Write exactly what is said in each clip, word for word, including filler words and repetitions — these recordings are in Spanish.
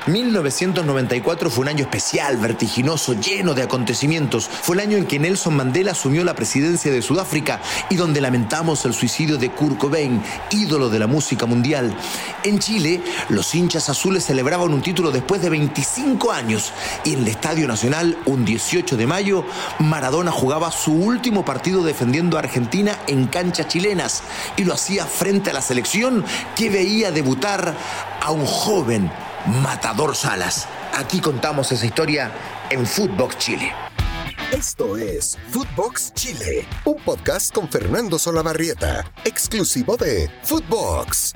mil novecientos noventa y cuatro fue un año especial, vertiginoso, lleno de acontecimientos. Fue el año en que Nelson Mandela asumió la presidencia de Sudáfrica y donde lamentamos el suicidio de Kurt Cobain, ídolo de la música mundial. En Chile, los hinchas azules celebraban un título después de veinticinco años y en el Estadio Nacional, un dieciocho de mayo, Maradona jugaba su último partido defendiendo a Argentina en canchas chilenas y lo hacía frente a la selección que veía debutar a un joven Matador Salas. Aquí contamos esa historia en Footbox Chile. Esto es Footbox Chile, un podcast con Fernando Solabarrieta, exclusivo de Footbox.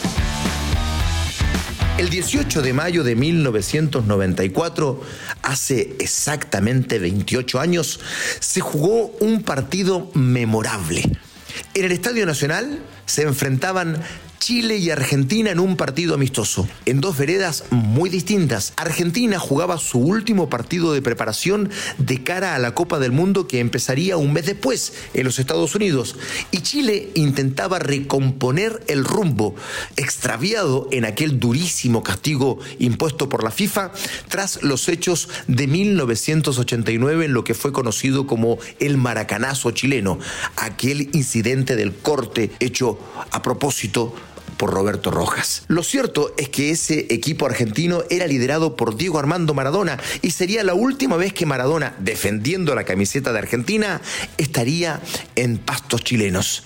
El dieciocho de mayo de mil novecientos noventa y cuatro, hace exactamente veintiocho años, se jugó un partido memorable. En el Estadio Nacional se enfrentaban Chile y Argentina en un partido amistoso, en dos veredas muy distintas. Argentina jugaba su último partido de preparación de cara a la Copa del Mundo que empezaría un mes después en los Estados Unidos. Y Chile intentaba recomponer el rumbo extraviado en aquel durísimo castigo impuesto por la FIFA tras los hechos de mil novecientos ochenta y nueve en lo que fue conocido como el Maracanazo chileno, aquel incidente del corte hecho a propósito por Roberto Rojas. Lo cierto es que ese equipo argentino era liderado por Diego Armando Maradona y sería la última vez que Maradona, defendiendo la camiseta de Argentina, estaría en pastos chilenos.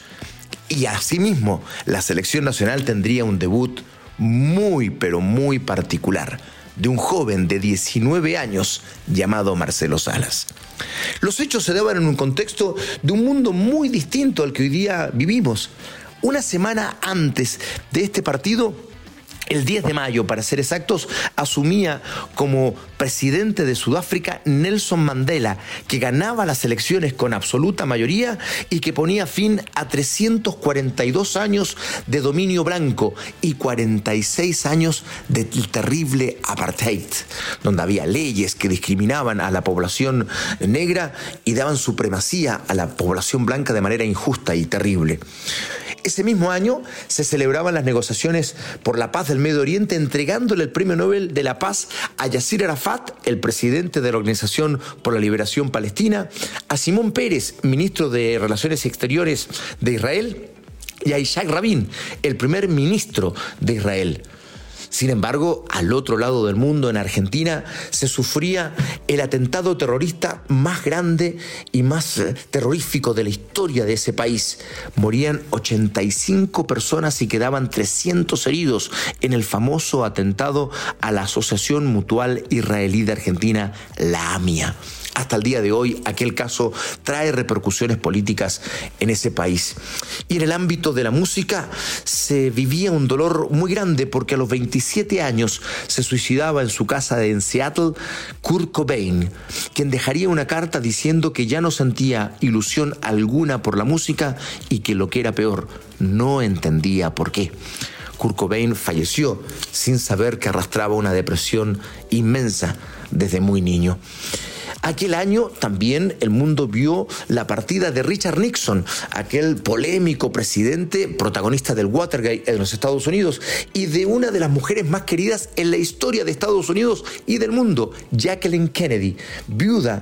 Y asimismo, la selección nacional tendría un debut muy, pero muy particular, de un joven de diecinueve años llamado Marcelo Salas. Los hechos se daban en un contexto de un mundo muy distinto al que hoy día vivimos. Una semana antes de este partido, el diez de mayo, para ser exactos, asumía como presidente de Sudáfrica Nelson Mandela, que ganaba las elecciones con absoluta mayoría y que ponía fin a trescientos cuarenta y dos años de dominio blanco y cuarenta y seis años del terrible apartheid, donde había leyes que discriminaban a la población negra y daban supremacía a la población blanca de manera injusta y terrible. Ese mismo año se celebraban las negociaciones por la paz del Medio Oriente, entregándole el Premio Nobel de la Paz a Yasser Arafat, el presidente de la Organización por la Liberación Palestina, a Simón Peres, ministro de Relaciones Exteriores de Israel, y a Isaac Rabin, el primer ministro de Israel. Sin embargo, al otro lado del mundo, en Argentina, se sufría el atentado terrorista más grande y más terrorífico de la historia de ese país. Morían ochenta y cinco personas y quedaban trescientos heridos en el famoso atentado a la Asociación Mutual Israelí de Argentina, la AMIA. Hasta el día de hoy, aquel caso trae repercusiones políticas en ese país. Y en el ámbito de la música se vivía un dolor muy grande porque a los veintisiete años se suicidaba en su casa de en Seattle Kurt Cobain, quien dejaría una carta diciendo que ya no sentía ilusión alguna por la música y que lo que era peor, no entendía por qué. Kurt Cobain falleció sin saber que arrastraba una depresión inmensa desde muy niño. Aquel año también el mundo vio la partida de Richard Nixon, aquel polémico presidente protagonista del Watergate en los Estados Unidos, y de una de las mujeres más queridas en la historia de Estados Unidos y del mundo, Jacqueline Kennedy, viuda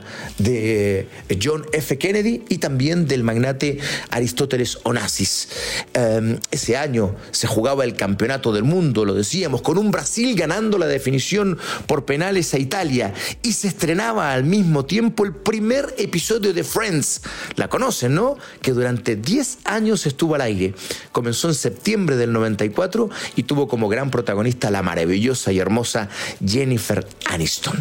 de John F. Kennedy y también del magnate Aristóteles Onassis. Um, ese año se jugaba el campeonato del mundo, lo decíamos, con un Brasil ganando la definición por penales a Italia, y se estrenaba al mismo tiempo el primer episodio de Friends. La conocen, ¿no? Que durante diez años estuvo al aire. Comenzó en septiembre del noventa y cuatro y tuvo como gran protagonista la maravillosa y hermosa Jennifer Aniston.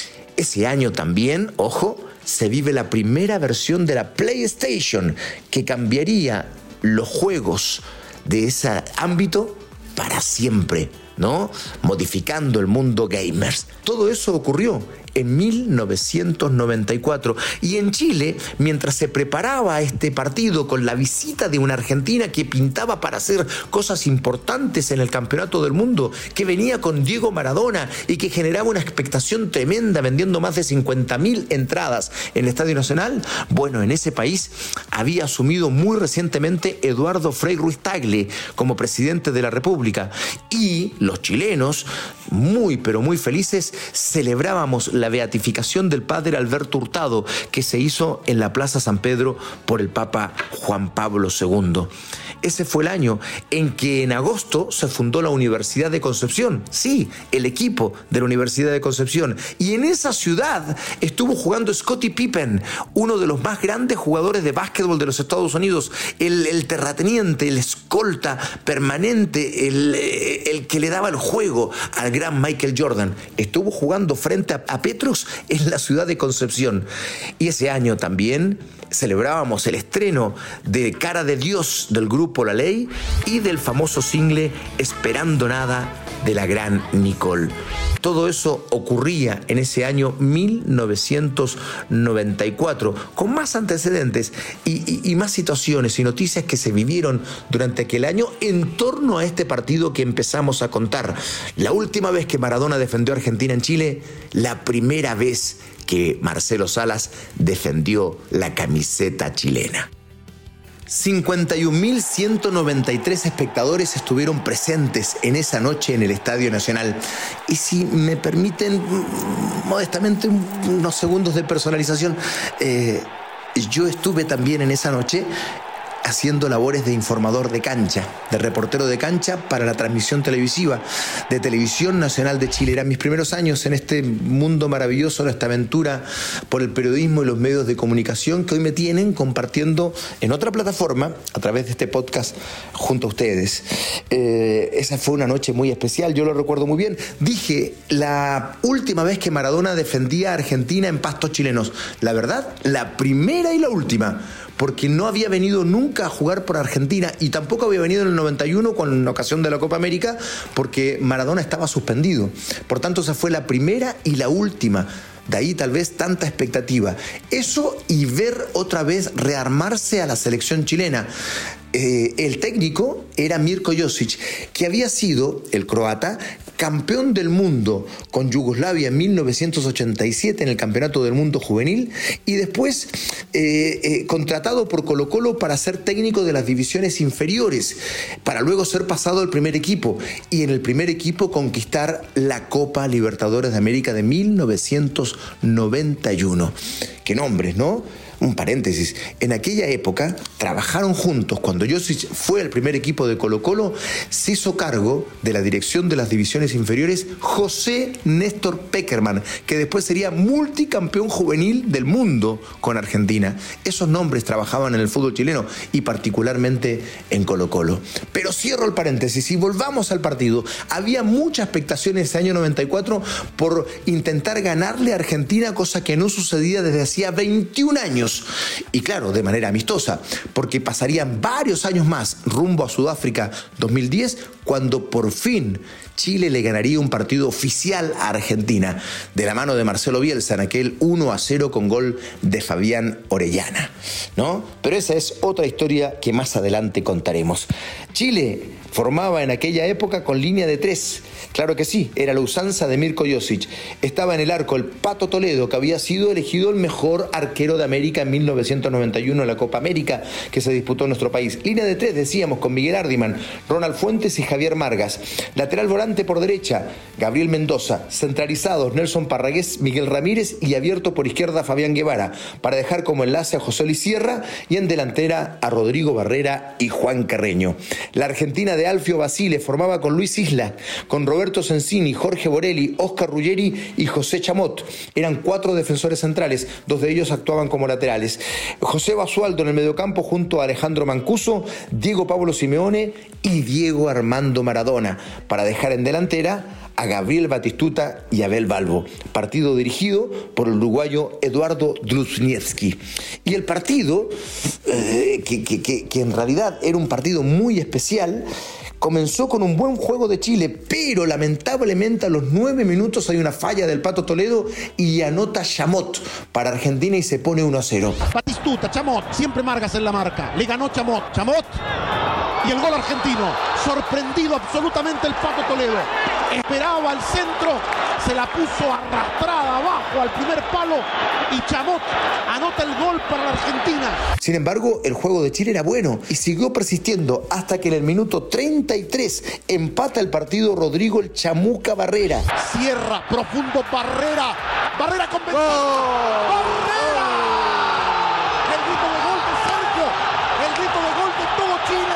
Ese año también, ojo, se vive la primera versión de la PlayStation que cambiaría los juegos de ese ámbito para siempre, ¿no? Modificando el mundo gamers. Todo eso ocurrió en mil novecientos noventa y cuatro. Y en Chile, mientras se preparaba este partido con la visita de una Argentina que pintaba para hacer cosas importantes en el Campeonato del Mundo, que venía con Diego Maradona y que generaba una expectación tremenda, vendiendo más de cincuenta mil entradas en el Estadio Nacional, bueno, en ese país había asumido muy recientemente Eduardo Frei Ruiz-Tagle como presidente de la República. Y lo los chilenos, muy pero muy felices, celebrábamos la beatificación del padre Alberto Hurtado, que se hizo en la Plaza San Pedro por el Papa Juan Pablo segundo. Ese fue el año en que en agosto se fundó la Universidad de Concepción. Sí, el equipo de la Universidad de Concepción. Y en esa ciudad estuvo jugando Scottie Pippen, uno de los más grandes jugadores de básquetbol de los Estados Unidos, el, el terrateniente, el escolta permanente, el, el que le daba el juego al gran Michael Jordan. Estuvo jugando frente a, a Petros en la ciudad de Concepción. Y ese año también celebrábamos el estreno de Cara de Dios del grupo La Ley y del famoso single Esperando Nada de la gran Nicole. Todo eso ocurría en ese año mil novecientos noventa y cuatro, con más antecedentes y, y, y más situaciones y noticias que se vivieron durante aquel año en torno a este partido que empezamos a contar. La última vez que Maradona defendió a Argentina en Chile, la primera vez que Marcelo Salas defendió la camiseta chilena. cincuenta y un mil ciento noventa y tres espectadores estuvieron presentes en esa noche en el Estadio Nacional. Y si me permiten, modestamente, unos segundos de personalización, eh, yo estuve también en esa noche haciendo labores de informador de cancha, de reportero de cancha para la transmisión televisiva de Televisión Nacional de Chile. Eran mis primeros años en este mundo maravilloso, en esta aventura por el periodismo y los medios de comunicación que hoy me tienen compartiendo en otra plataforma a través de este podcast junto a ustedes. Eh, esa fue una noche muy especial, yo lo recuerdo muy bien. Dije, la última vez que Maradona defendía a Argentina en pastos chilenos. La verdad, la primera y la última, porque no había venido nunca a jugar por Argentina y tampoco había venido en el noventa y uno con ocasión de la Copa América, porque Maradona estaba suspendido. Por tanto, esa fue la primera y la última. De ahí tal vez tanta expectativa. Eso y ver otra vez rearmarse a la selección chilena. Eh, el técnico era Mirko Josic, que había sido, el croata, campeón del mundo con Yugoslavia en mil novecientos ochenta y siete en el Campeonato del Mundo Juvenil y después eh, eh, contratado por Colo-Colo para ser técnico de las divisiones inferiores, para luego ser pasado al primer equipo y en el primer equipo conquistar la Copa Libertadores de América de mil novecientos noventa y uno. Qué nombres, ¿no? Un paréntesis, en aquella época trabajaron juntos. Cuando Josic fue al primer equipo de Colo-Colo, se hizo cargo de la dirección de las divisiones inferiores José Néstor Peckerman, que después sería multicampeón juvenil del mundo con Argentina. Esos nombres trabajaban en el fútbol chileno y particularmente en Colo-Colo. Pero cierro el paréntesis y volvamos al partido. Había mucha expectación en ese año noventa y cuatro por intentar ganarle a Argentina, cosa que no sucedía desde hacía veintiún años. Y claro, de manera amistosa, porque pasarían varios años más rumbo a Sudáfrica dos mil diez, cuando por fin Chile le ganaría un partido oficial a Argentina, de la mano de Marcelo Bielsa, en aquel uno a cero con gol de Fabián Orellana, ¿no? Pero esa es otra historia que más adelante contaremos. Chile formaba en aquella época con línea de tres. Claro que sí, era la usanza de Mirko Josic. Estaba en el arco el Pato Toledo, que había sido elegido el mejor arquero de América en mil novecientos noventa y uno en la Copa América que se disputó en nuestro país. Línea de tres, decíamos, con Miguel Ardiman, Ronald Fuentes y Javier Margas. Lateral volante por derecha, Gabriel Mendoza. Centralizados, Nelson Parragués, Miguel Ramírez y abierto por izquierda Fabián Guevara, para dejar como enlace a José Luis Sierra y en delantera a Rodrigo Barrera y Juan Carreño. La Argentina de Alfio Basile formaba con Luis Isla, con Roberto Sensini, Jorge Borelli, Oscar Ruggeri y José Chamot. Eran cuatro defensores centrales, dos de ellos actuaban como laterales. José Basualdo en el mediocampo junto a Alejandro Mancuso, Diego Pablo Simeone y Diego Armando Maradona, para dejar en delantera a Gabriel Batistuta y Abel Balbo. Partido dirigido por el uruguayo Eduardo Druzniewski. Y el partido, eh, que, que, que, que en realidad era un partido muy especial, comenzó con un buen juego de Chile, pero lamentablemente a los nueve minutos hay una falla del Pato Toledo y anota Chamot para Argentina y se pone uno a cero. Batistuta, Chamot, siempre Margas en la marca. Le ganó Chamot, Chamot y el gol argentino. Sorprendido absolutamente el Pato Toledo. esperaba el centro, se la puso arrastrada abajo al primer palo y Chamot anota el gol para la Argentina. Sin embargo, el juego de Chile era bueno y siguió persistiendo hasta que en el minuto treinta y tres empata el partido Rodrigo el Chamuca Barrera. Cierra, profundo Barrera, Barrera con ventaja. ¡Oh! ¡Barrera! El grito de gol de Sergio, el grito de gol de todo Chile.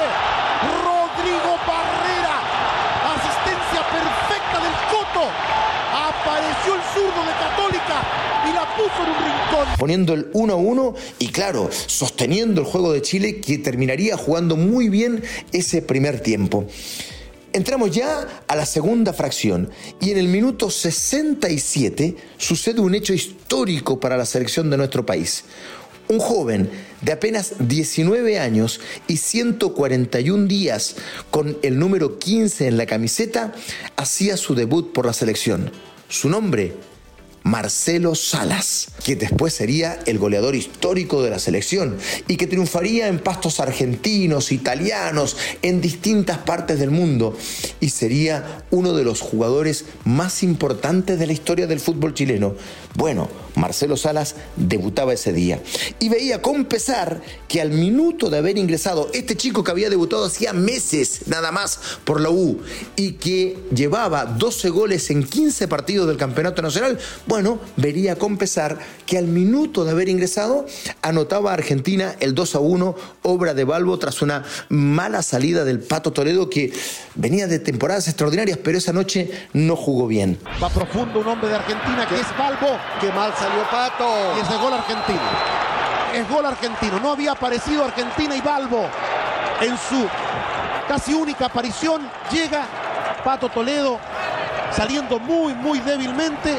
Rodrigo Barrera, asistencia perfecta del Coto. Apareció el zurdo de Católica y la puso en un rincón. Poniendo el uno a uno y claro, sosteniendo el juego de Chile, que terminaría jugando muy bien ese primer tiempo. Entramos ya a la segunda fracción y en el minuto sesenta y siete sucede un hecho histórico para la selección de nuestro país. Un joven de apenas diecinueve años y ciento cuarenta y un días con el número quince en la camiseta hacía su debut por la selección. Su nombre, Marcelo Salas, que después sería el goleador histórico de la selección y que triunfaría en pastos argentinos, italianos, en distintas partes del mundo y sería uno de los jugadores más importantes de la historia del fútbol chileno. Bueno, Marcelo Salas debutaba ese día y veía con pesar que al minuto de haber ingresado este chico que había debutado hacía meses nada más por la U y que llevaba doce goles en quince partidos del campeonato nacional, bueno, vería con pesar que al minuto de haber ingresado anotaba a Argentina el dos a uno, obra de Balbo tras una mala salida del Pato Toledo que venía de temporadas extraordinarias, pero esa noche no jugó bien. Va profundo un hombre de Argentina que es Balbo. ¡Qué mal salió Pato! Y es de gol argentino. Es gol argentino. No había aparecido Argentina y Balbo en su casi única aparición. Llega Pato Toledo saliendo muy, muy débilmente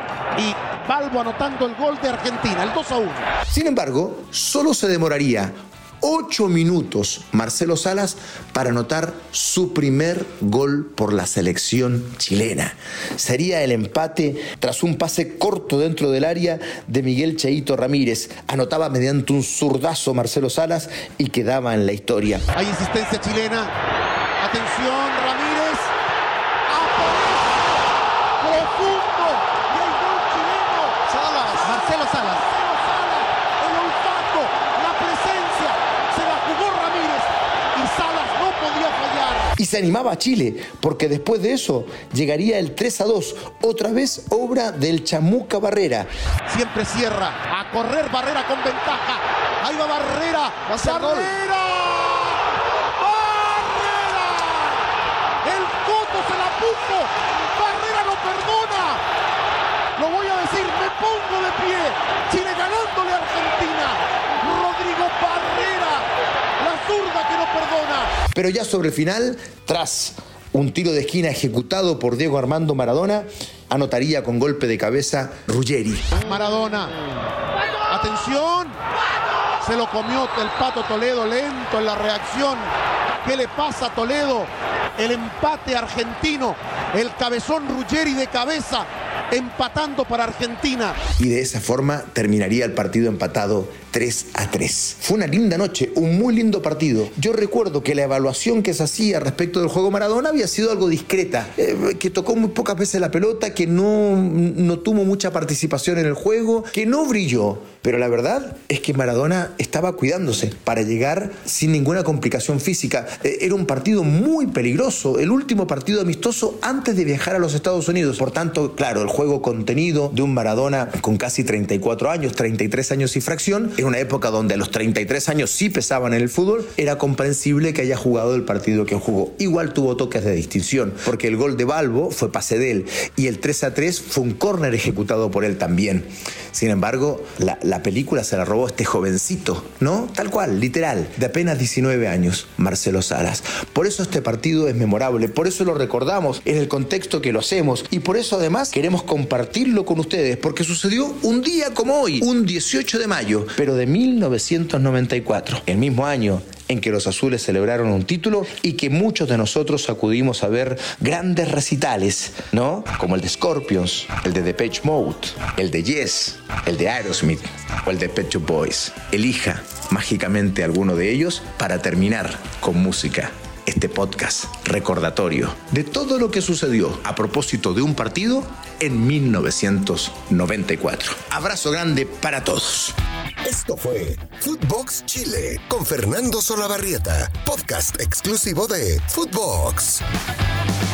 y Balbo anotando el gol de Argentina, el dos a uno. Sin embargo, solo se demoraría ocho minutos Marcelo Salas para anotar su primer gol por la selección chilena. Sería el empate tras un pase corto dentro del área de Miguel Cheito Ramírez. Anotaba mediante un zurdazo Marcelo Salas y quedaba en la historia. Hay insistencia chilena. Atención, Ramírez. Aparece profundo. Y hay gol chileno. Salas. Marcelo Salas. El olfato, la presencia. Se la jugó Ramírez y Salas no podía fallar. Y se animaba a Chile, porque después de eso llegaría el tres a dos, otra vez obra del Chamuca Barrera. Siempre cierra, a correr Barrera con ventaja. Ahí va Barrera, va a ser gol. Barrera. Barrera. El Coto se la puso. Barrera no perdona. Lo voy a decir, me pongo de pie. Chile ganándole a Argentina. Rodrigo Barrera, la zurda que no perdona. Pero ya sobre el final, tras un tiro de esquina ejecutado por Diego Armando Maradona, anotaría con golpe de cabeza Ruggeri. Maradona, atención, se lo comió el Pato Toledo, lento en la reacción. ¿Qué le pasa a Toledo? El empate argentino, el cabezón Ruggeri de cabeza, empatando para Argentina. Y de esa forma terminaría el partido empatado tres a tres. Fue una linda noche, un muy lindo partido. Yo recuerdo que la evaluación que se hacía respecto del juego Maradona había sido algo discreta, eh, que tocó muy pocas veces la pelota, que no, no tuvo mucha participación en el juego, que no brilló. Pero la verdad es que Maradona estaba cuidándose para llegar sin ninguna complicación física. Eh, era un partido muy peligroso, el último partido amistoso antes de viajar a los Estados Unidos. Por tanto, claro, el juego contenido de un Maradona con casi treinta y cuatro años, treinta y tres años y fracción, en una época donde a los treinta y tres años sí pesaban en el fútbol, era comprensible que haya jugado el partido que jugó. Igual tuvo toques de distinción, porque el gol de Balbo fue pase de él y el tres a tres fue un córner ejecutado por él también. Sin embargo, la, la película se la robó este jovencito, ¿no? Tal cual, literal, de apenas diecinueve años, Marcelo Salas. Por eso este partido es memorable, por eso lo recordamos en el contexto que lo hacemos y por eso además queremos compartirlo con ustedes, porque sucedió un día como hoy, un dieciocho de mayo, pero de mil novecientos noventa y cuatro, el mismo año en que los azules celebraron un título y que muchos de nosotros acudimos a ver grandes recitales, ¿no? Como el de Scorpions, el de Depeche Mode, el de Yes, el de Aerosmith o el de Pet Shop Boys. Elija mágicamente alguno de ellos para terminar con música este podcast recordatorio de todo lo que sucedió a propósito de un partido en mil novecientos noventa y cuatro. Abrazo grande para todos. Esto fue Footbox Chile con Fernando Solabarrieta, podcast exclusivo de Footbox.